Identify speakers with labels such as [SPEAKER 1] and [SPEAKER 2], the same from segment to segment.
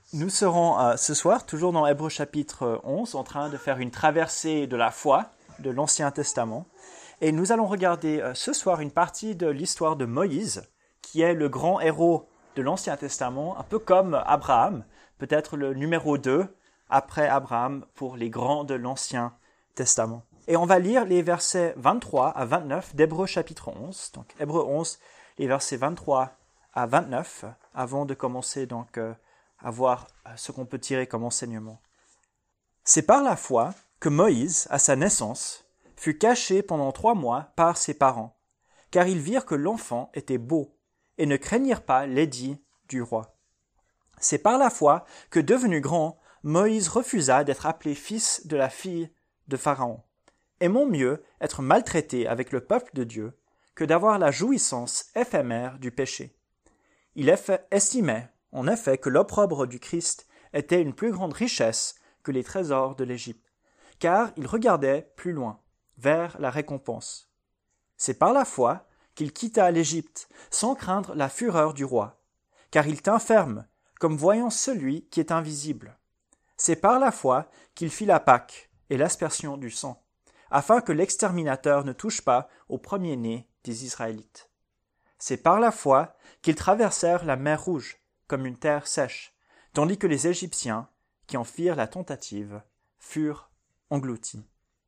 [SPEAKER 1] Nous serons ce soir, toujours dans Hébreux chapitre 11, en train de faire une traversée de la foi de l'Ancien Testament. Et nous allons regarder ce soir une partie de l'histoire de Moïse, qui est le grand héros de l'Ancien Testament, un peu comme Abraham, peut-être le numéro 2 après Abraham pour les grands de l'Ancien Testament. Et on va lire les versets 23 à 29 d'Hébreux chapitre 11. Donc Hébreux 11, les versets 23 à 29, avant de commencer donc à voir ce qu'on peut tirer comme enseignement. C'est par la foi que Moïse, à sa naissance, fut caché pendant 3 mois par ses parents, car ils virent que l'enfant était beau, et ne craignirent pas l'édit du roi. C'est par la foi que, devenu grand, Moïse refusa d'être appelé fils de la fille de Pharaon, aimant mieux être maltraité avec le peuple de Dieu que d'avoir la jouissance éphémère du péché. Il estimait, en effet, que l'opprobre du Christ était une plus grande richesse que les trésors de l'Égypte, car il regardait plus loin, vers la récompense. C'est par la foi qu'il quitta l'Égypte, sans craindre la fureur du roi, car il tint ferme, comme voyant celui qui est invisible. C'est par la foi qu'il fit la Pâque et l'aspersion du sang, afin que l'exterminateur ne touche pas au premier-né des Israélites. C'est par la foi qu'ils traversèrent la mer Rouge, comme une terre sèche, tandis que les Égyptiens, qui en firent la tentative, furent engloutis.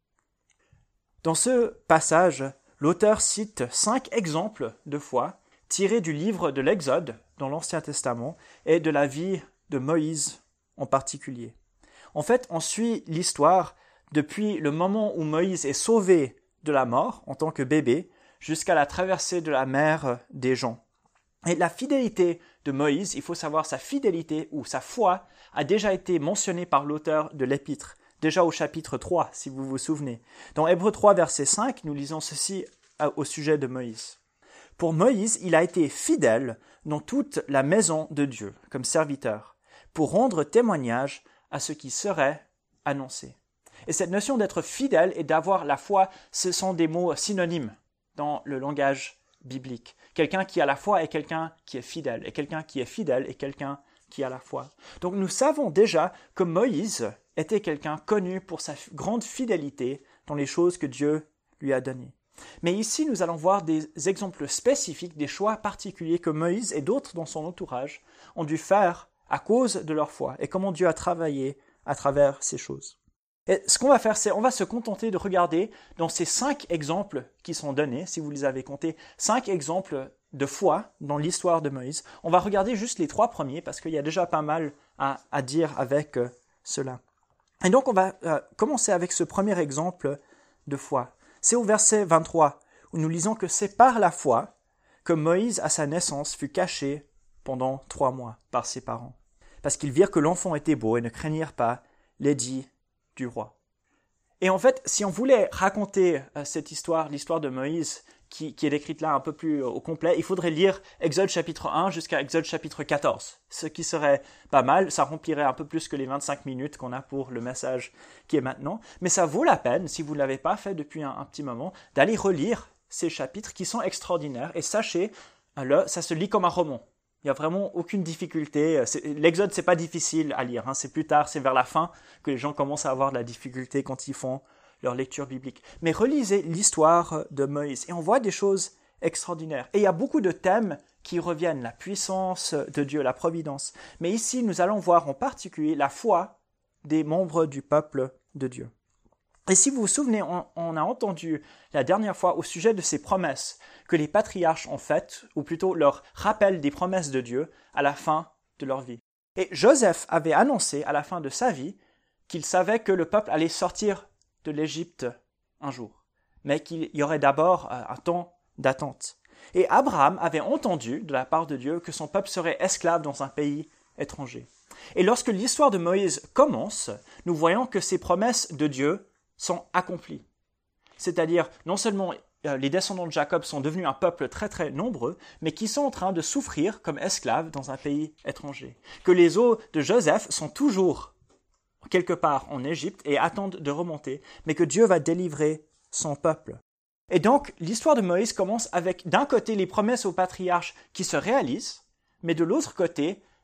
[SPEAKER 1] Dans ce passage, l'auteur cite 5 exemples de foi tirés du livre de l'Exode dans l'Ancien Testament et de la vie de Moïse en particulier. En fait, on suit l'histoire depuis le moment où Moïse est sauvé de la mort en tant que bébé jusqu'à la traversée de la mer des gens. Et la fidélité de Moïse, il faut savoir sa fidélité ou sa foi a déjà été mentionnée par l'auteur de l'Épître, déjà au chapitre 3, si vous vous souvenez. Dans Hébreux 3, verset 5, nous lisons ceci au sujet de Moïse. Pour Moïse, il a été fidèle dans toute la maison de Dieu, comme serviteur, pour rendre témoignage à ce qui serait annoncé. Et cette notion d'être fidèle et d'avoir la foi, ce sont des mots synonymes dans le langage biblique. Quelqu'un qui a la foi est quelqu'un qui est fidèle, et quelqu'un qui est fidèle est quelqu'un qui a la foi. Donc nous savons déjà que Moïse était quelqu'un connu pour sa grande fidélité dans les choses que Dieu lui a données. Mais ici, nous allons voir des exemples spécifiques des choix particuliers que Moïse et d'autres dans son entourage ont dû faire à cause de leur foi et comment Dieu a travaillé à travers ces choses. Et ce qu'on va faire, c'est on va se contenter de regarder dans ces 5 exemples qui sont donnés, si vous les avez comptés, 5 exemples de foi dans l'histoire de Moïse. On va regarder juste les 3 premiers parce qu'il y a déjà pas mal à dire avec cela. Et donc on va commencer avec ce premier exemple de foi. C'est au verset 23 où nous lisons que c'est par la foi que Moïse à sa naissance fut caché pendant 3 mois par ses parents, parce qu'ils virent que l'enfant était beau et ne craignirent pas l'édit du roi. Et en fait, si on voulait raconter cette histoire, l'histoire de Moïse, qui est décrite là un peu plus au complet, il faudrait lire Exode chapitre 1 jusqu'à Exode chapitre 14. Ce qui serait pas mal, ça remplirait un peu plus que les 25 minutes qu'on a pour le message qui est maintenant. Mais ça vaut la peine, si vous ne l'avez pas fait depuis un petit moment, d'aller relire ces chapitres qui sont extraordinaires. Et sachez, ça se lit comme un roman. Il n'y a vraiment aucune difficulté. L'Exode, c'est pas difficile à lire. C'est plus tard, c'est vers la fin que les gens commencent à avoir de la difficulté quand ils font leur lecture biblique. Mais relisez l'histoire de Moïse et on voit des choses extraordinaires. Et il y a beaucoup de thèmes qui reviennent, la puissance de Dieu, la providence. Mais ici, nous allons voir en particulier la foi des membres du peuple de Dieu. Et si vous vous souvenez, on a entendu la dernière fois au sujet de ces promesses que les patriarches ont faites, ou plutôt leur rappel des promesses de Dieu à la fin de leur vie. Et Joseph avait annoncé à la fin de sa vie qu'il savait que le peuple allait sortir de l'Égypte un jour, mais qu'il y aurait d'abord un temps d'attente. Et Abraham avait entendu de la part de Dieu que son peuple serait esclave dans un pays étranger. Et lorsque l'histoire de Moïse commence, nous voyons que ces promesses de Dieu sont accomplis. C'est-à-dire, non seulement les descendants de Jacob sont devenus un peuple très très nombreux, mais qui sont en train de souffrir comme esclaves dans un pays étranger. Que les os de Joseph sont toujours quelque part en Égypte et attendent de remonter, mais que Dieu va délivrer son peuple. Et donc, l'histoire de Moïse commence avec, d'un côté, les promesses aux patriarches qui se réalisent, mais de l'autre côté,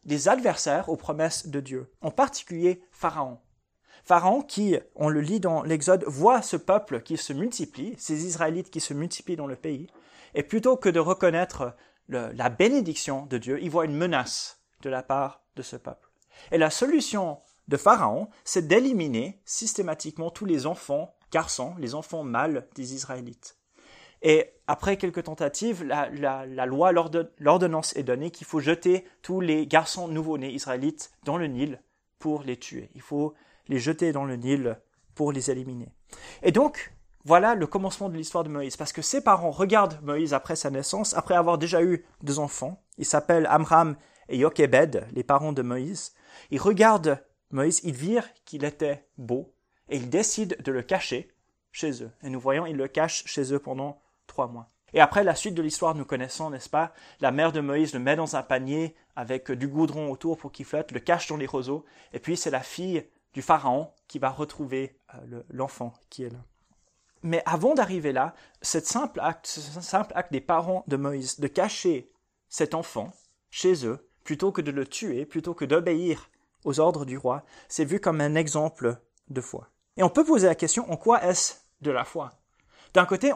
[SPEAKER 1] des adversaires aux promesses de Dieu, en particulier Pharaon. Pharaon qui, on le lit dans l'Exode, voit ce peuple qui se multiplie, ces Israélites qui se multiplient dans le pays, et plutôt que de reconnaître la bénédiction de Dieu, il voit une menace de la part de ce peuple. Et la solution de Pharaon, c'est d'éliminer systématiquement tous les enfants garçons, les enfants mâles des Israélites. Et après quelques tentatives, la loi, l'ordonnance est donnée qu'il faut jeter tous les garçons nouveau-nés israélites dans le Nil pour les tuer. Il faut les jeter dans le Nil pour les éliminer. Et donc, voilà le commencement de l'histoire de Moïse, parce que ses parents regardent Moïse après sa naissance, après avoir déjà eu 2 enfants. Ils s'appellent Amram et Jochebed, les parents de Moïse. Ils regardent Moïse, ils virent qu'il était beau, et ils décident de le cacher chez eux. Et nous voyons, ils le cachent chez eux pendant 3 mois. Et après, la suite de l'histoire, nous connaissons, n'est-ce pas? La mère de Moïse le met dans un panier avec du goudron autour pour qu'il flotte, le cache dans les roseaux, et puis c'est la fille du Pharaon qui va retrouver l'enfant qui est là. Mais avant d'arriver là, ce simple acte des parents de Moïse, de cacher cet enfant chez eux, plutôt que de le tuer, plutôt que d'obéir aux ordres du roi, c'est vu comme un exemple de foi. Et on peut poser la question, en quoi est-ce de la foi? D'un côté,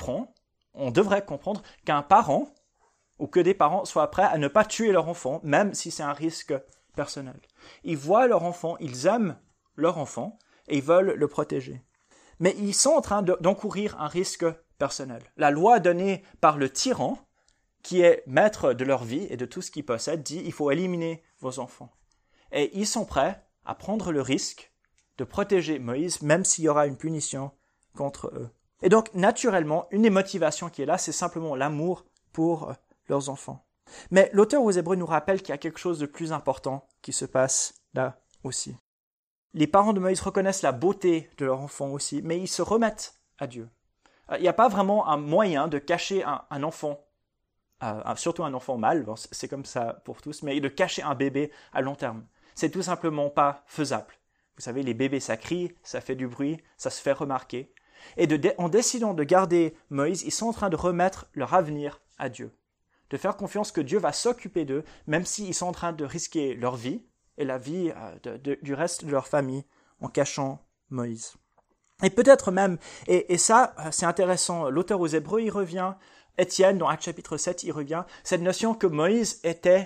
[SPEAKER 1] on devrait comprendre qu'un parent, ou que des parents soient prêts à ne pas tuer leur enfant, même si c'est un risque personnel. Ils voient leur enfant, ils aiment leur enfant, et ils veulent le protéger. Mais ils sont en train d'encourir un risque personnel. La loi donnée par le tyran, qui est maître de leur vie et de tout ce qu'ils possèdent, dit « il faut éliminer vos enfants ». Et ils sont prêts à prendre le risque de protéger Moïse, même s'il y aura une punition contre eux. Et donc, naturellement, une des motivations qui est là, c'est simplement l'amour pour leurs enfants. Mais l'auteur aux Hébreux nous rappelle qu'il y a quelque chose de plus important qui se passe là aussi. Les parents de Moïse reconnaissent la beauté de leur enfant aussi, mais ils se remettent à Dieu. Il n'y a pas vraiment un moyen de cacher un enfant, surtout un enfant mâle, bon, c'est comme ça pour tous, mais de cacher un bébé à long terme. C'est tout simplement pas faisable. Vous savez, les bébés, ça crie, ça fait du bruit, ça se fait remarquer. Et en décidant de garder Moïse, ils sont en train de remettre leur avenir à Dieu. De faire confiance que Dieu va s'occuper d'eux, même s'ils sont en train de risquer leur vie et la vie du reste de leur famille en cachant Moïse. Et peut-être même, et ça c'est intéressant, l'auteur aux Hébreux y revient, Étienne dans Actes chapitre 7 y revient, cette notion que Moïse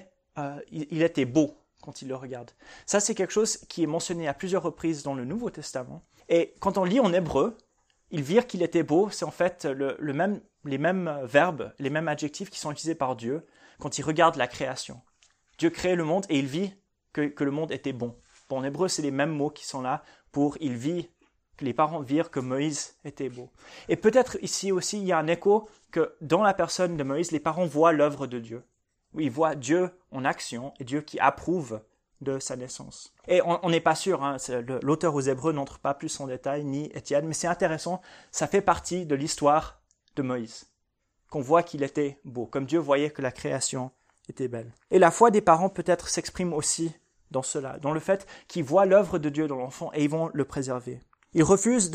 [SPEAKER 1] il était beau quand il le regarde. Ça c'est quelque chose qui est mentionné à plusieurs reprises dans le Nouveau Testament. Et quand on lit en hébreu, ils virent qu'il était beau, c'est en fait les mêmes verbes, les mêmes adjectifs qui sont utilisés par Dieu quand il regarde la création. Dieu crée le monde et il vit que le monde était bon. Bon, en hébreu, c'est les mêmes mots qui sont là pour « il vit », que les parents virent que Moïse était beau. Et peut-être ici aussi, il y a un écho que dans la personne de Moïse, les parents voient l'œuvre de Dieu. Oui, ils voient Dieu en action et Dieu qui approuve de sa naissance. Et on n'est pas sûr, l'auteur aux Hébreux n'entre pas plus en détail, ni Étienne, mais c'est intéressant, ça fait partie de l'histoire de Moïse, qu'on voit qu'il était beau, comme Dieu voyait que la création était belle. Et la foi des parents peut-être s'exprime aussi dans cela, dans le fait qu'ils voient l'œuvre de Dieu dans l'enfant et ils vont le préserver. Ils refusent de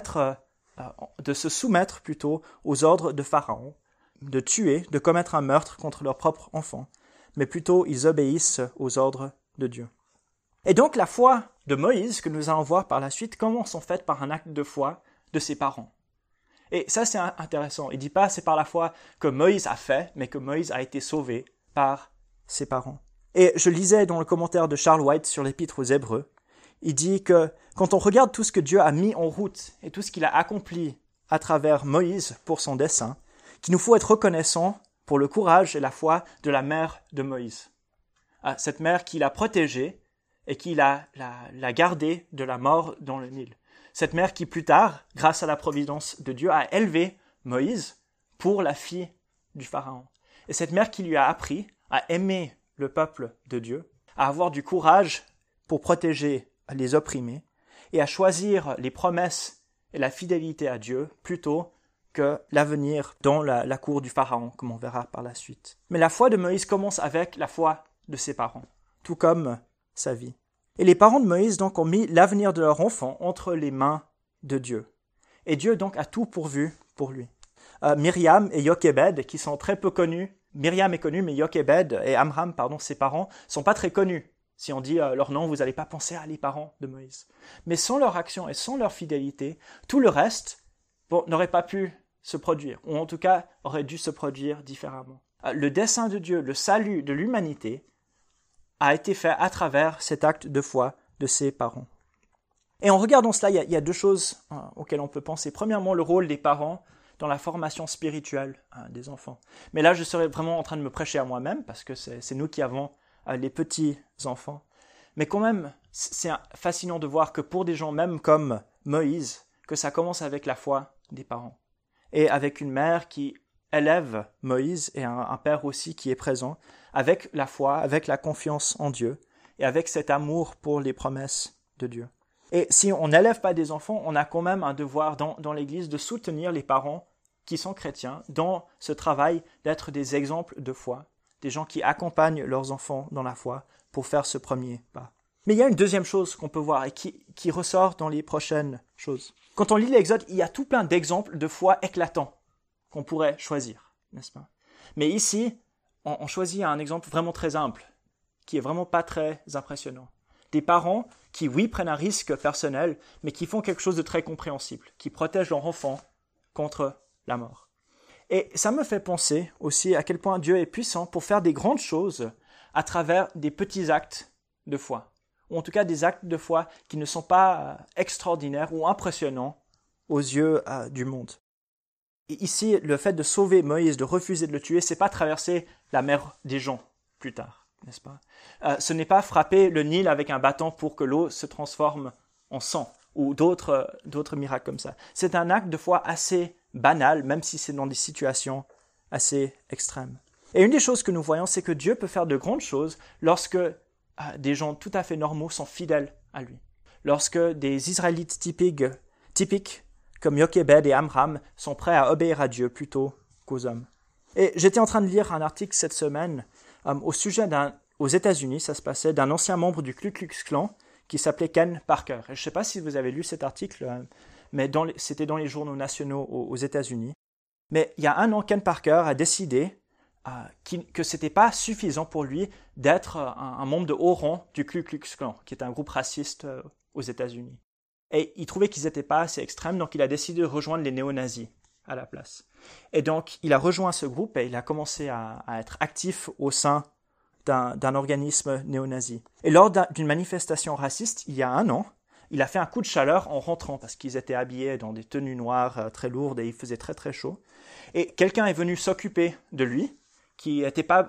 [SPEAKER 1] se soumettre plutôt aux ordres de Pharaon, de tuer, de commettre un meurtre contre leur propre enfant, mais plutôt ils obéissent aux ordres de Dieu. Et donc la foi de Moïse, que nous allons voir par la suite, commence en fait par un acte de foi de ses parents. Et ça c'est intéressant, il ne dit pas c'est par la foi que Moïse a fait, mais que Moïse a été sauvé par ses parents. Et je lisais dans le commentaire de Charles White sur l'Épître aux Hébreux, il dit que quand on regarde tout ce que Dieu a mis en route et tout ce qu'il a accompli à travers Moïse pour son dessein, qu'il nous faut être reconnaissant pour le courage et la foi de la mère de Moïse. Cette mère qui l'a protégé et qui l'a gardé de la mort dans le Nil. Cette mère qui plus tard, grâce à la providence de Dieu, a élevé Moïse pour la fille du Pharaon. Et cette mère qui lui a appris à aimer le peuple de Dieu, à avoir du courage pour protéger les opprimés et à choisir les promesses et la fidélité à Dieu plutôt que l'avenir dans la cour du Pharaon, comme on verra par la suite. Mais la foi de Moïse commence avec la foi de ses parents, tout comme sa vie. Et les parents de Moïse donc ont mis l'avenir de leur enfant entre les mains de Dieu. Et Dieu donc a tout pourvu pour lui. Myriam et Jochebed, qui sont très peu connus Myriam est connue, mais Jochebed et Amram, ses parents, sont pas très connus. Si on dit leur nom, vous n'allez pas penser à les parents de Moïse. Mais sans leur action et sans leur fidélité, tout le reste n'aurait pas pu se produire, ou en tout cas aurait dû se produire différemment. Le dessein de Dieu, le salut de l'humanité, a été fait à travers cet acte de foi de ses parents. Et en regardant cela, il y a deux choses auxquelles on peut penser. Premièrement, le rôle des parents dans la formation spirituelle des enfants. Mais là, je serais vraiment en train de me prêcher à moi-même, parce que c'est nous qui avons les petits enfants. Mais quand même, c'est fascinant de voir que pour des gens même comme Moïse, que ça commence avec la foi des parents. Et avec une mère qui élève Moïse et un père aussi qui est présent, avec la foi, avec la confiance en Dieu et avec cet amour pour les promesses de Dieu. Et si on n'élève pas des enfants, on a quand même un devoir dans l'Église de soutenir les parents qui sont chrétiens dans ce travail d'être des exemples de foi, des gens qui accompagnent leurs enfants dans la foi pour faire ce premier pas. Mais il y a une deuxième chose qu'on peut voir et qui ressort dans les prochaines choses. Quand on lit l'Exode, il y a tout plein d'exemples de foi éclatants qu'on pourrait choisir, n'est-ce pas? Mais ici, on choisit un exemple vraiment très humble, qui est vraiment pas très impressionnant. Des parents qui, oui, prennent un risque personnel, mais qui font quelque chose de très compréhensible, qui protègent leur enfant contre la mort. Et ça me fait penser aussi à quel point Dieu est puissant pour faire des grandes choses à travers des petits actes de foi, ou en tout cas des actes de foi qui ne sont pas extraordinaires ou impressionnants aux yeux du monde. Et ici, le fait de sauver Moïse, de refuser de le tuer, c'est pas traverser la mer des gens plus tard, n'est-ce pas? Ce n'est pas frapper le Nil avec un bâton pour que l'eau se transforme en sang, ou d'autres miracles comme ça. C'est un acte de foi assez banal, même si c'est dans des situations assez extrêmes. Et une des choses que nous voyons, c'est que Dieu peut faire de grandes choses lorsque des gens tout à fait normaux sont fidèles à lui. Lorsque des Israélites typiques comme Jochebed et Amram sont prêts à obéir à Dieu plutôt qu'aux hommes. Et j'étais en train de lire un article cette semaine au sujet aux États-Unis, ça se passait, d'un ancien membre du Ku Klux Klan qui s'appelait Ken Parker. Et je ne sais pas si vous avez lu cet article, mais c'était dans les journaux nationaux aux États-Unis. Mais il y a un an, Ken Parker a décidé que ce n'était pas suffisant pour lui d'être un membre de haut rang du Ku Klux Klan, qui est un groupe raciste aux États-Unis. Et il trouvait qu'ils n'étaient pas assez extrêmes, donc il a décidé de rejoindre les néo-nazis à la place. Et donc, il a rejoint ce groupe et il a commencé à être actif au sein d'un organisme néo-nazi. Et lors d'une manifestation raciste, il y a un an, il a fait un coup de chaleur en rentrant, parce qu'ils étaient habillés dans des tenues noires très lourdes et il faisait très très chaud. Et quelqu'un est venu s'occuper de lui, c'était pas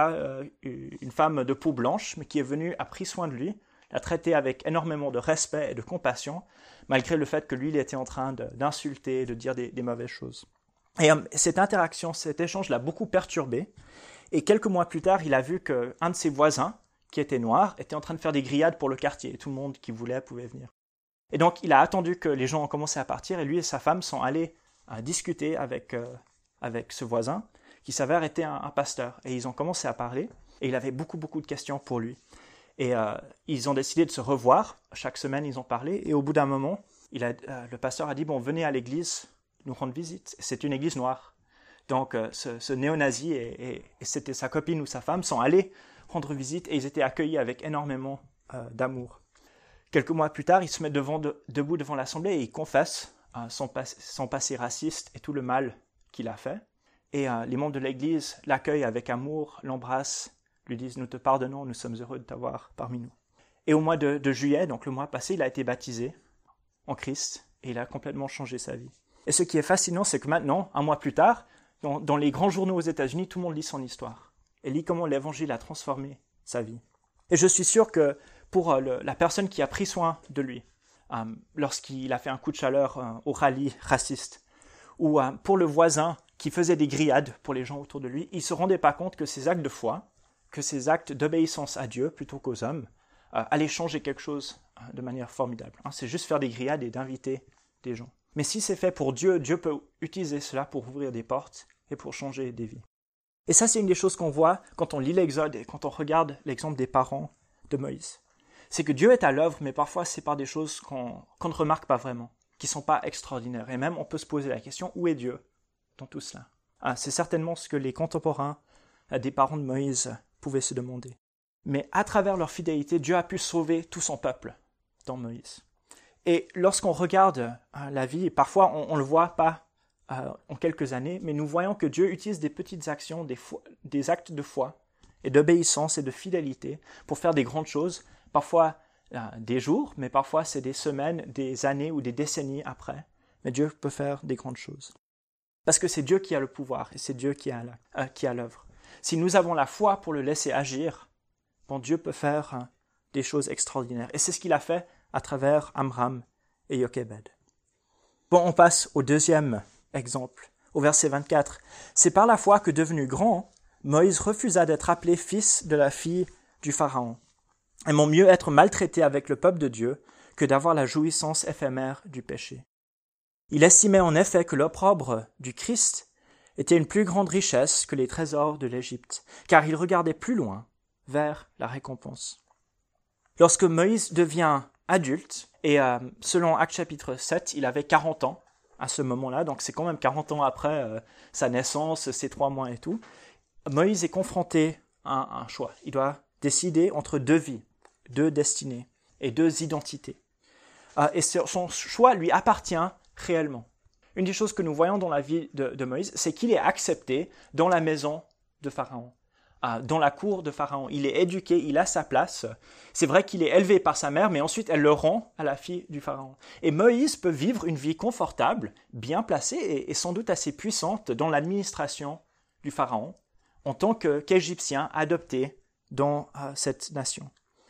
[SPEAKER 1] une femme de peau blanche, mais qui est venue, a pris soin de lui, l'a traité avec énormément de respect et de compassion, malgré le fait que lui, il était en train d'insulter, de dire des mauvaises choses. Et cette interaction, cet échange l'a beaucoup perturbé. Et quelques mois plus tard, il a vu qu'un de ses voisins, qui était noir, était en train de faire des grillades pour le quartier. Et tout le monde qui voulait pouvait venir. Et donc, il a attendu que les gens ont commencé à partir. Et lui et sa femme sont allés discuter avec ce voisin, qui s'avère être un pasteur. Et ils ont commencé à parler. Et il avait beaucoup, beaucoup de questions pour lui. Et ils ont décidé de se revoir. Chaque semaine, ils ont parlé. Et au bout d'un moment, le pasteur a dit « Bon, venez à l'église nous rendre visite. » C'est une église noire. Donc, ce néo-nazi et c'était sa copine ou sa femme sont allés rendre visite et ils étaient accueillis avec énormément d'amour. Quelques mois plus tard, ils se mettent debout devant l'assemblée et ils confessent son passé raciste et tout le mal qu'il a fait. Et les membres de l'église l'accueillent avec amour, l'embrassent, lui disent « Nous te pardonnons, nous sommes heureux de t'avoir parmi nous ». Et au mois de juillet, donc le mois passé, il a été baptisé en Christ et il a complètement changé sa vie. Et ce qui est fascinant, c'est que maintenant, un mois plus tard, dans les grands journaux aux États-Unis, tout le monde lit son histoire et lit comment l'Évangile a transformé sa vie. Et je suis sûr que pour la personne qui a pris soin de lui, lorsqu'il a fait un coup de chaleur au rallye raciste, ou pour le voisin qui faisait des grillades pour les gens autour de lui, il ne se rendait pas compte que ces actes de foi, que ces actes d'obéissance à Dieu plutôt qu'aux hommes, allaient changer quelque chose de manière formidable. C'est juste faire des grillades et d'inviter des gens. Mais si c'est fait pour Dieu, Dieu peut utiliser cela pour ouvrir des portes et pour changer des vies. Et ça, c'est une des choses qu'on voit quand on lit l'Exode et quand on regarde l'exemple des parents de Moïse. C'est que Dieu est à l'œuvre, mais parfois c'est par des choses qu'on ne remarque pas vraiment, qui ne sont pas extraordinaires. Et même, on peut se poser la question, où est Dieu dans tout cela? C'est certainement ce que les contemporains des parents de Moïse pouvaient se demander. Mais à travers leur fidélité, Dieu a pu sauver tout son peuple dans Moïse. Et lorsqu'on regarde la vie, parfois on ne le voit pas en quelques années, mais nous voyons que Dieu utilise des petites actions, des actes de foi et d'obéissance et de fidélité pour faire des grandes choses, parfois des jours, mais parfois c'est des semaines, des années ou des décennies après. Mais Dieu peut faire des grandes choses. Parce que c'est Dieu qui a le pouvoir et c'est Dieu qui a l'œuvre. Si nous avons la foi pour le laisser agir, bon, Dieu peut faire des choses extraordinaires. Et c'est ce qu'il a fait à travers Amram et Jochebed. Bon, on passe au deuxième exemple, au verset 24. C'est par la foi que, devenu grand, Moïse refusa d'être appelé fils de la fille du Pharaon. Aimons mieux être maltraité avec le peuple de Dieu que d'avoir la jouissance éphémère du péché. Il estimait en effet que l'opprobre du Christ était une plus grande richesse que les trésors de l'Égypte, car il regardait plus loin, vers la récompense. Lorsque Moïse devient adulte, et selon Actes chapitre 7, il avait 40 ans à ce moment-là, donc c'est quand même 40 ans après sa naissance, ses 3 mois et tout, Moïse est confronté à un choix. Il doit décider entre 2 vies, 2 destinées et 2 identités. Et son choix lui appartient réellement. Une des choses que nous voyons dans la vie de Moïse, c'est qu'il est accepté dans la maison de Pharaon, dans la cour de Pharaon. Il est éduqué, il a sa place. C'est vrai qu'il est élevé par sa mère, mais ensuite elle le rend à la fille du Pharaon. Et Moïse peut vivre une vie confortable, bien placée et sans doute assez puissante dans l'administration du Pharaon, en tant qu'Égyptien adopté dans cette nation.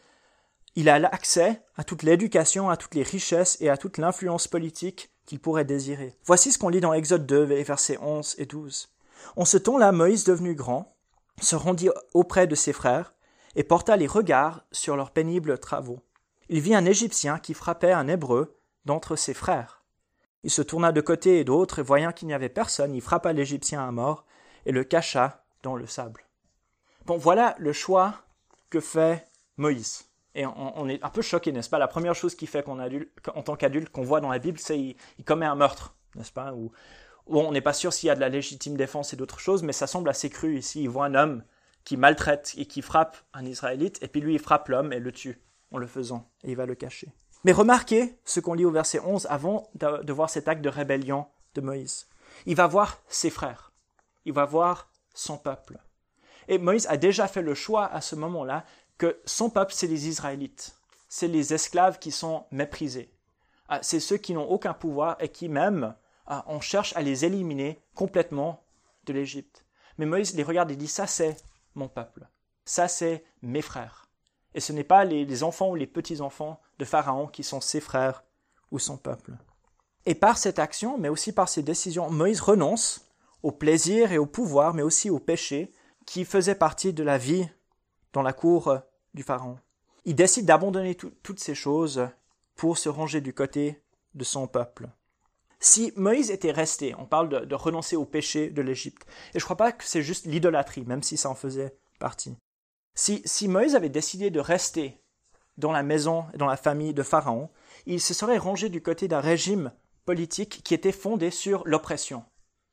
[SPEAKER 1] Il a accès à toute l'éducation, à toutes les richesses et à toute l'influence politique qu'il pourrait désirer. Voici ce qu'on lit dans Exode 2, versets 11 et 12. En ce temps-là, Moïse, devenu grand, se rendit auprès de ses frères et porta les regards sur leurs pénibles travaux. Il vit un Égyptien qui frappait un Hébreu d'entre ses frères. Il se tourna de côté et d'autre, et voyant qu'il n'y avait personne, il frappa l'Égyptien à mort et le cacha dans le sable. Bon, voilà le choix que fait Moïse. Et on est un peu choqué, n'est-ce pas? La première chose qu'il fait en tant qu'adulte, qu'on voit dans la Bible, c'est qu'il commet un meurtre, n'est-ce pas? Ou on n'est pas sûr s'il y a de la légitime défense et d'autres choses, mais ça semble assez cru ici. Il voit un homme qui maltraite et qui frappe un Israélite, et puis lui, il frappe l'homme et le tue en le faisant, et il va le cacher. Mais remarquez ce qu'on lit au verset 11 avant de voir cet acte de rébellion de Moïse. Il va voir ses frères, il va voir son peuple. Et Moïse a déjà fait le choix à ce moment-là que son peuple, c'est les Israélites. C'est les esclaves qui sont méprisés. C'est ceux qui n'ont aucun pouvoir et qui même, on cherche à les éliminer complètement de l'Égypte. Mais Moïse les regarde et dit, ça c'est mon peuple. Ça c'est mes frères. Et ce n'est pas les enfants ou les petits-enfants de Pharaon qui sont ses frères ou son peuple. Et par cette action, mais aussi par ses décisions, Moïse renonce au plaisir et au pouvoir, mais aussi au péché qui faisait partie de la vie dans la cour du Pharaon. Il décide d'abandonner toutes ces choses pour se ranger du côté de son peuple. Si Moïse était resté, on parle de renoncer au péché de l'Égypte, et je ne crois pas que c'est juste l'idolâtrie, même si ça en faisait partie. Si Moïse avait décidé de rester dans la maison et dans la famille de Pharaon, il se serait rangé du côté d'un régime politique qui était fondé sur l'oppression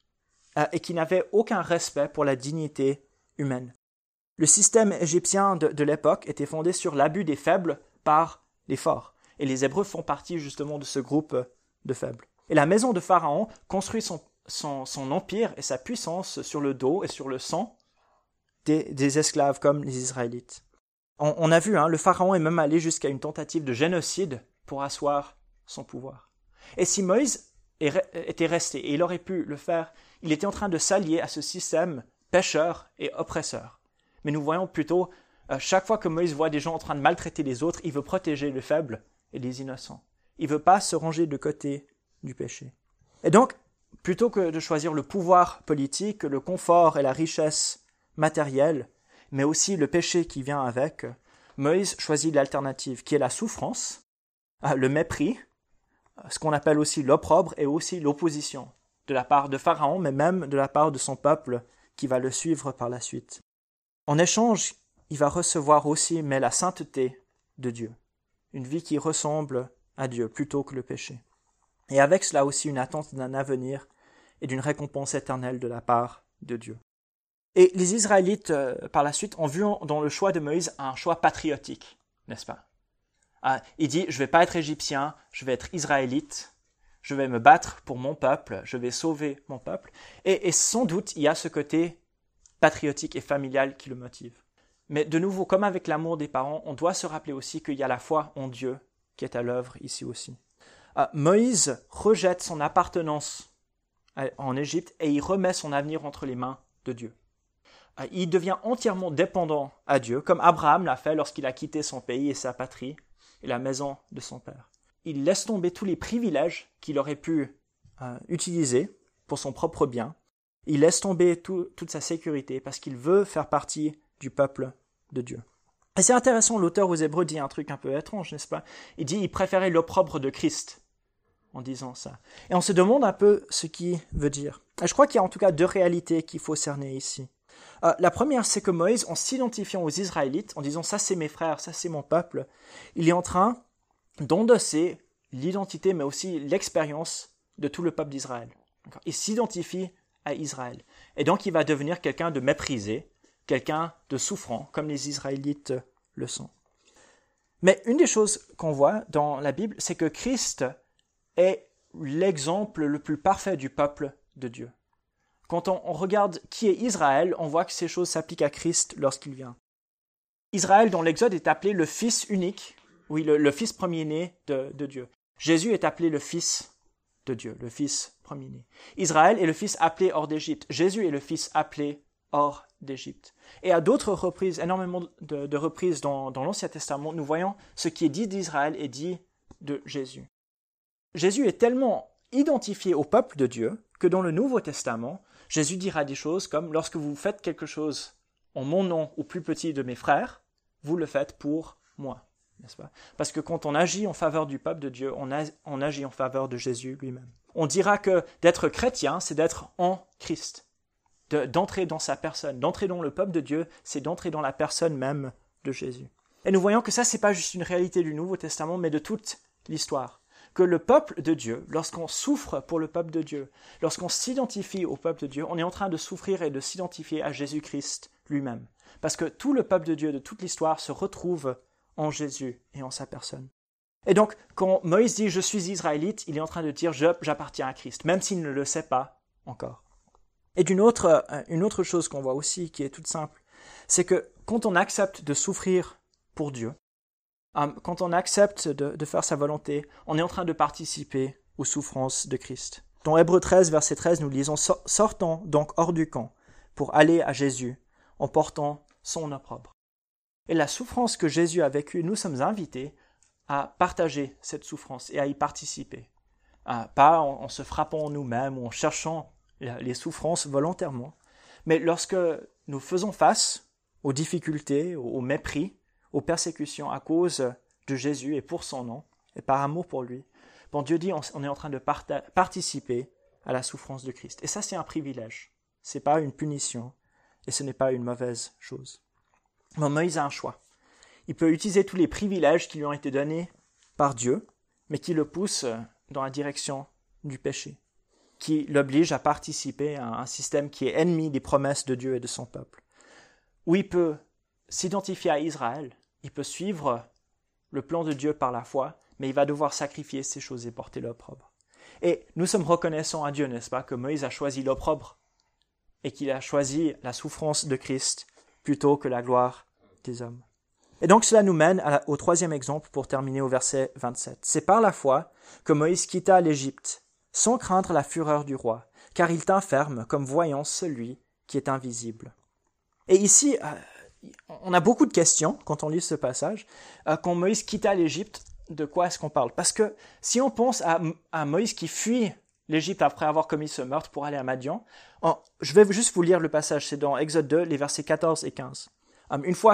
[SPEAKER 1] et qui n'avait aucun respect pour la dignité humaine. Le système égyptien de l'époque était fondé sur l'abus des faibles par les forts. Et les Hébreux font partie justement de ce groupe de faibles. Et la maison de Pharaon construit son empire et sa puissance sur le dos et sur le sang des esclaves comme les Israélites. On a vu, le Pharaon est même allé jusqu'à une tentative de génocide pour asseoir son pouvoir. Et si Moïse était resté, et il aurait pu le faire, il était en train de s'allier à ce système pécheur et oppresseur. Mais nous voyons plutôt, chaque fois que Moïse voit des gens en train de maltraiter les autres, il veut protéger les faibles et les innocents. Il ne veut pas se ranger de côté du péché. Et donc, plutôt que de choisir le pouvoir politique, le confort et la richesse matérielle, mais aussi le péché qui vient avec, Moïse choisit l'alternative, qui est la souffrance, le mépris, ce qu'on appelle aussi l'opprobre et aussi l'opposition, de la part de Pharaon, mais même de la part de son peuple qui va le suivre par la suite. En échange, il va recevoir aussi, mais la sainteté de Dieu, une vie qui ressemble à Dieu plutôt que le péché. Et avec cela aussi une attente d'un avenir et d'une récompense éternelle de la part de Dieu. Et les Israélites, par la suite, ont vu dans le choix de Moïse un choix patriotique, n'est-ce pas? Il dit, je ne vais pas être égyptien, je vais être israélite, je vais me battre pour mon peuple, je vais sauver mon peuple. Et sans doute, il y a ce côté patriotique et familial qui le motive. Mais de nouveau, comme avec l'amour des parents, on doit se rappeler aussi qu'il y a la foi en Dieu qui est à l'œuvre ici aussi. Moïse rejette son appartenance en Égypte et il remet son avenir entre les mains de Dieu. Il devient entièrement dépendant à Dieu, comme Abraham l'a fait lorsqu'il a quitté son pays et sa patrie et la maison de son père. Il laisse tomber tous les privilèges qu'il aurait pu utiliser pour son propre bien. Il laisse tomber toute sa sécurité parce qu'il veut faire partie du peuple de Dieu. Et c'est intéressant, l'auteur aux Hébreux dit un truc un peu étrange, n'est-ce pas? Il dit qu'il préférait l'opprobre de Christ en disant ça. Et on se demande un peu ce qu'il veut dire. Et je crois qu'il y a en tout cas deux réalités qu'il faut cerner ici. La première, c'est que Moïse, en s'identifiant aux Israélites, en disant « ça c'est mes frères, ça c'est mon peuple », il est en train d'endosser l'identité, mais aussi l'expérience de tout le peuple d'Israël. Il s'identifie à Israël. Et donc il va devenir quelqu'un de méprisé, quelqu'un de souffrant, comme les Israélites le sont. Mais une des choses qu'on voit dans la Bible, c'est que Christ est l'exemple le plus parfait du peuple de Dieu. Quand on regarde qui est Israël, on voit que ces choses s'appliquent à Christ lorsqu'il vient. Israël, dans l'Exode, est appelé le fils unique, oui, le fils premier-né de Dieu. Jésus est appelé le fils de Dieu, le fils premier-né. Israël est le fils appelé hors d'Égypte. Jésus est le fils appelé hors d'Égypte. Et à d'autres reprises, énormément de reprises dans l'Ancien Testament, nous voyons ce qui est dit d'Israël est dit de Jésus. Jésus est tellement identifié au peuple de Dieu que dans le Nouveau Testament, Jésus dira des choses comme « Lorsque vous faites quelque chose en mon nom au plus petit de mes frères, vous le faites pour moi. » N'est-ce pas? Parce que quand on agit en faveur du peuple de Dieu, on agit en faveur de Jésus lui-même. On dira que d'être chrétien, c'est d'être en Christ, d'entrer dans sa personne. D'entrer dans le peuple de Dieu, c'est d'entrer dans la personne même de Jésus. Et nous voyons que ça, ce n'est pas juste une réalité du Nouveau Testament, mais de toute l'histoire. Que le peuple de Dieu, lorsqu'on souffre pour le peuple de Dieu, lorsqu'on s'identifie au peuple de Dieu, on est en train de souffrir et de s'identifier à Jésus-Christ lui-même. Parce que tout le peuple de Dieu de toute l'histoire se retrouve en Jésus et en sa personne. Et donc, quand Moïse dit « je suis israélite », il est en train de dire « j'appartiens à Christ », même s'il ne le sait pas encore. Et une autre chose qu'on voit aussi, qui est toute simple, c'est que quand on accepte de souffrir pour Dieu, quand on accepte de faire sa volonté, on est en train de participer aux souffrances de Christ. Dans Hébreux 13, verset 13, nous lisons « Sortons donc hors du camp pour aller à Jésus en portant son opprobre. » Et la souffrance que Jésus a vécue, nous sommes invités à partager cette souffrance et à y participer. Pas en se frappant nous-mêmes ou en cherchant les souffrances volontairement, mais lorsque nous faisons face aux difficultés, au mépris, aux persécutions à cause de Jésus et pour son nom, et par amour pour lui, bon, Dieu dit on est en train de participer à la souffrance de Christ. Et ça, c'est un privilège. Ce n'est pas une punition et ce n'est pas une mauvaise chose. Bon, Moïse a un choix. Il peut utiliser tous les privilèges qui lui ont été donnés par Dieu, mais qui le poussent dans la direction du péché, qui l'oblige à participer à un système qui est ennemi des promesses de Dieu et de son peuple. Ou il peut s'identifier à Israël, il peut suivre le plan de Dieu par la foi, mais il va devoir sacrifier ces choses et porter l'opprobre. Et nous sommes reconnaissants à Dieu, n'est-ce pas, que Moïse a choisi l'opprobre et qu'il a choisi la souffrance de Christ plutôt que la gloire des hommes. Et donc cela nous mène au troisième exemple pour terminer au verset 27. C'est par la foi que Moïse quitta l'Égypte, sans craindre la fureur du roi, car il tint ferme comme voyant celui qui est invisible. Et ici, on a beaucoup de questions quand on lit ce passage. Quand Moïse quitta l'Égypte, de quoi est-ce qu'on parle? Parce que si on pense à Moïse qui fuit l'Égypte après avoir commis ce meurtre pour aller à Madian, je vais juste vous lire le passage, c'est dans Exode 2, les versets 14 et 15. Une fois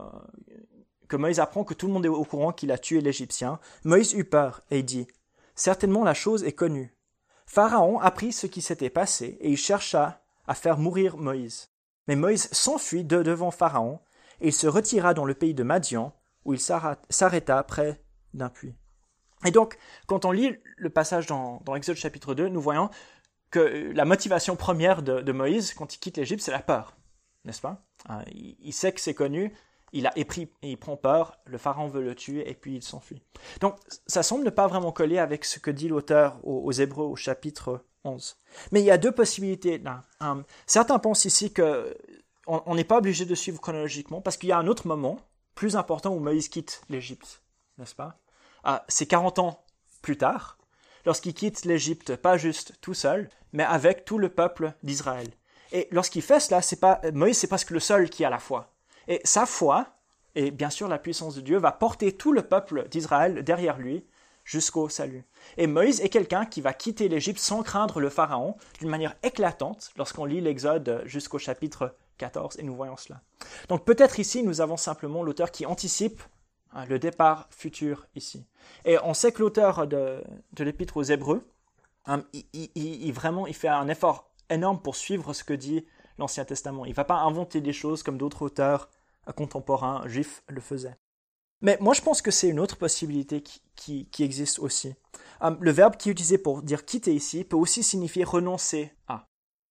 [SPEAKER 1] que Moïse apprend que tout le monde est au courant qu'il a tué l'Égyptien, Moïse eut peur et dit « Certainement la chose est connue. » Pharaon apprit ce qui s'était passé et il chercha à faire mourir Moïse. Mais Moïse s'enfuit devant Pharaon et il se retira dans le pays de Madian où il s'arrêta près d'un puits. Et donc, quand on lit le passage dans Exode chapitre 2, nous voyons que la motivation première de Moïse quand il quitte l'Égypte, c'est la peur. n'est-ce pas? Il sait que c'est connu, il prend peur, le pharaon veut le tuer et puis il s'enfuit. Donc ça semble ne pas vraiment coller avec ce que dit l'auteur aux Hébreux au chapitre 11. Mais il y a deux possibilités là. Certains pensent ici qu'on n'est pas obligé de suivre chronologiquement parce qu'il y a un autre moment plus important où Moïse quitte l'Égypte, n'est-ce pas? C'est 40 ans plus tard, lorsqu'il quitte l'Égypte, pas juste tout seul, mais avec tout le peuple d'Israël. Et lorsqu'il fait cela, Moïse, c'est presque le seul qui a la foi. Et sa foi, et bien sûr la puissance de Dieu, va porter tout le peuple d'Israël derrière lui jusqu'au salut. Et Moïse est quelqu'un qui va quitter l'Égypte sans craindre le Pharaon d'une manière éclatante lorsqu'on lit l'Exode jusqu'au chapitre 14, et nous voyons cela. Donc peut-être ici, nous avons simplement l'auteur qui anticipe le départ futur ici. Et on sait que l'auteur de l'Épître aux Hébreux, il fait un effort énorme pour suivre ce que dit l'Ancien Testament. Il ne va pas inventer des choses comme d'autres auteurs contemporains juifs le faisaient. Mais moi, je pense que c'est une autre possibilité qui existe aussi. Le verbe qui est utilisé pour dire quitter ici peut aussi signifier renoncer à.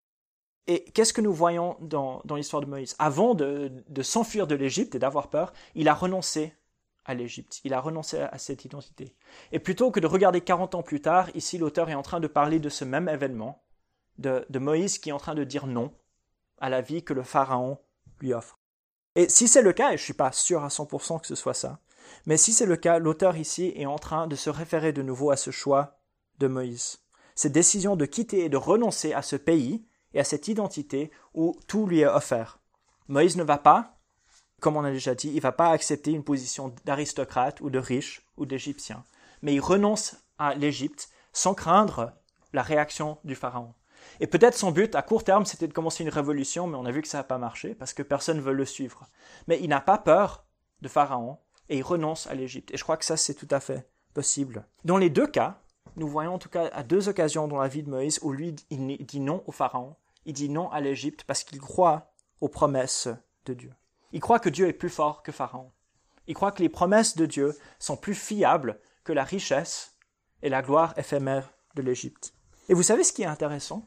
[SPEAKER 1] Et qu'est-ce que nous voyons dans l'histoire de Moïse? Avant de s'enfuir de l'Égypte et d'avoir peur, il a renoncé à l'Égypte. Il a renoncé à cette identité. Et plutôt que de regarder 40 ans plus tard, ici l'auteur est en train de parler de ce même événement, de Moïse qui est en train de dire non à la vie que le Pharaon lui offre. Et si c'est le cas, et je ne suis pas sûr à 100% que ce soit ça, mais si c'est le cas, l'auteur ici est en train de se référer de nouveau à ce choix de Moïse. Cette décision de quitter et de renoncer à ce pays et à cette identité où tout lui est offert. Moïse ne va pas, comme on a déjà dit, il ne va pas accepter une position d'aristocrate ou de riche ou d'Égyptien, mais il renonce à l'Égypte sans craindre la réaction du Pharaon. Et peut-être son but à court terme, c'était de commencer une révolution, mais on a vu que ça n'a pas marché parce que personne ne veut le suivre. Mais il n'a pas peur de Pharaon et il renonce à l'Égypte. Et je crois que ça, c'est tout à fait possible. Dans les deux cas, nous voyons en tout cas à deux occasions dans la vie de Moïse où lui, il dit non au Pharaon, il dit non à l'Égypte parce qu'il croit aux promesses de Dieu. Il croit que Dieu est plus fort que Pharaon. Il croit que les promesses de Dieu sont plus fiables que la richesse et la gloire éphémère de l'Égypte. Et vous savez ce qui est intéressant?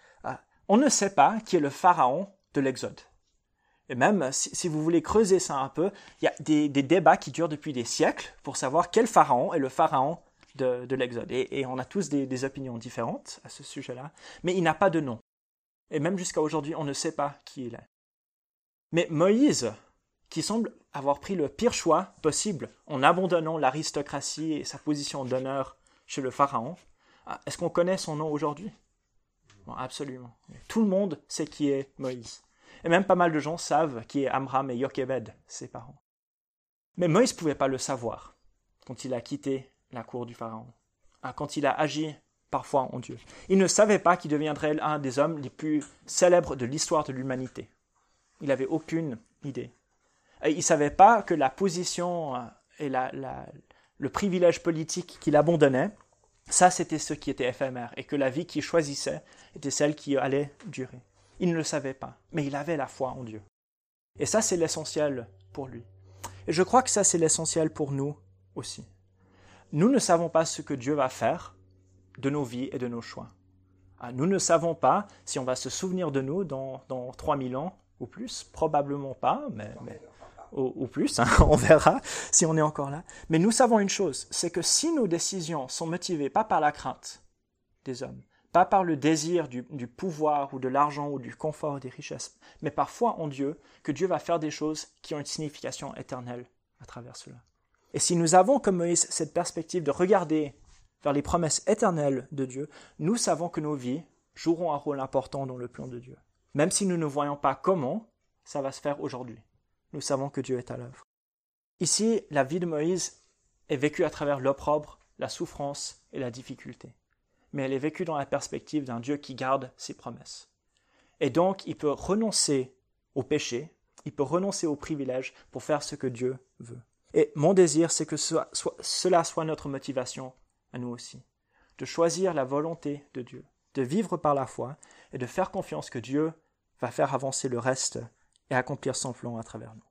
[SPEAKER 1] On ne sait pas qui est le Pharaon de l'Exode. Et même, si vous voulez creuser ça un peu, il y a des débats qui durent depuis des siècles pour savoir quel Pharaon est le Pharaon de l'Exode. Et on a tous des opinions différentes à ce sujet-là, mais il n'a pas de nom. Et même jusqu'à aujourd'hui, on ne sait pas qui il est. Mais Moïse, qui semble avoir pris le pire choix possible en abandonnant l'aristocratie et sa position d'honneur chez le Pharaon, est-ce qu'on connaît son nom aujourd'hui? Bon, absolument. Tout le monde sait qui est Moïse. Et même pas mal de gens savent qui est Amram et Jochebed, ses parents. Mais Moïse ne pouvait pas le savoir quand il a quitté la cour du Pharaon, quand il a agi parfois en Dieu. Il ne savait pas qu'il deviendrait un des hommes les plus célèbres de l'histoire de l'humanité. Il n'avait aucune idée. Il ne savait pas que la position et le privilège politique qu'il abandonnait, ça c'était ce qui était éphémère, et que la vie qu'il choisissait était celle qui allait durer. Il ne le savait pas, mais il avait la foi en Dieu. Et ça c'est l'essentiel pour lui. Et je crois que ça c'est l'essentiel pour nous aussi. Nous ne savons pas ce que Dieu va faire de nos vies et de nos choix. Nous ne savons pas si on va se souvenir de nous dans 3000 ans ou plus, probablement pas, mais ou plus, on verra si on est encore là. Mais nous savons une chose, c'est que si nos décisions sont motivées pas par la crainte des hommes, pas par le désir du pouvoir ou de l'argent ou du confort ou des richesses, mais par foi en Dieu, que Dieu va faire des choses qui ont une signification éternelle à travers cela. Et si nous avons comme Moïse cette perspective de regarder vers les promesses éternelles de Dieu, nous savons que nos vies joueront un rôle important dans le plan de Dieu. Même si nous ne voyons pas comment ça va se faire aujourd'hui. Nous savons que Dieu est à l'œuvre. Ici, la vie de Moïse est vécue à travers l'opprobre, la souffrance et la difficulté. Mais elle est vécue dans la perspective d'un Dieu qui garde ses promesses. Et donc, il peut renoncer au péché, il peut renoncer au privilège pour faire ce que Dieu veut. Et mon désir, c'est que cela soit notre motivation à nous aussi, de choisir la volonté de Dieu, de vivre par la foi et de faire confiance que Dieu va faire avancer le reste et accomplir son plan à travers nous.